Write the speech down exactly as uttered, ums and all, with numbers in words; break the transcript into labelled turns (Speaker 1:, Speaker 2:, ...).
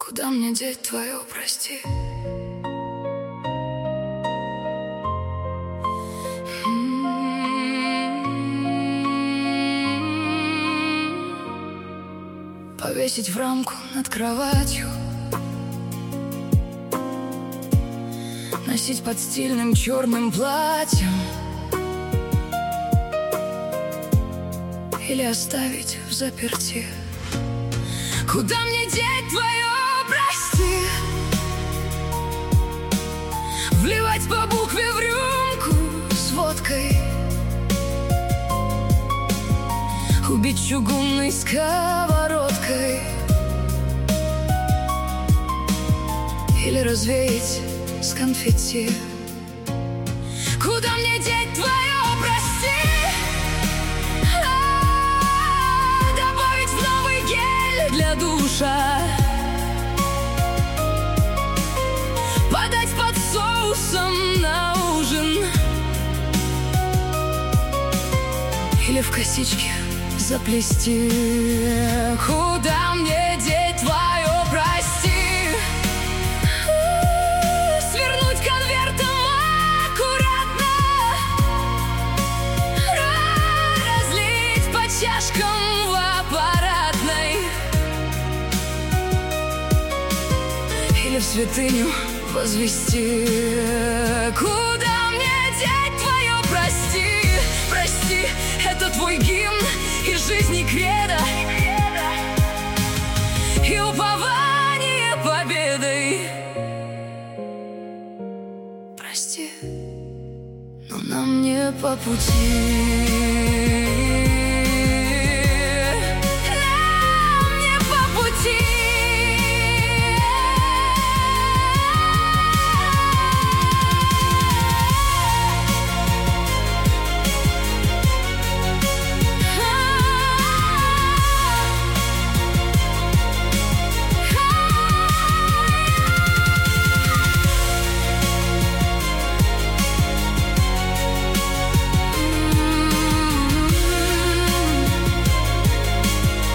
Speaker 1: Куда мне деть твое прости? Повесить в рамку над кроватью, носить под стильным черным платьем или оставить взаперти? Куда мне деть твое прости? Вливать по букве в рюмку с водкой, убить чугунной сковородкой или развеять с конфетти? Куда мне деть твое прости? А-а-а, добавить в новый гель для душа, подать под соусом на ужин или в косички заплести? Куда мне деть твое прости? Свернуть конвертом аккуратно, разлить по чашкам в аппаратной или в святыню возвести? Куда мне деть твое прости? Прости, это твой гимн и жизни кредо, и упование победой. Прости, но нам не по пути.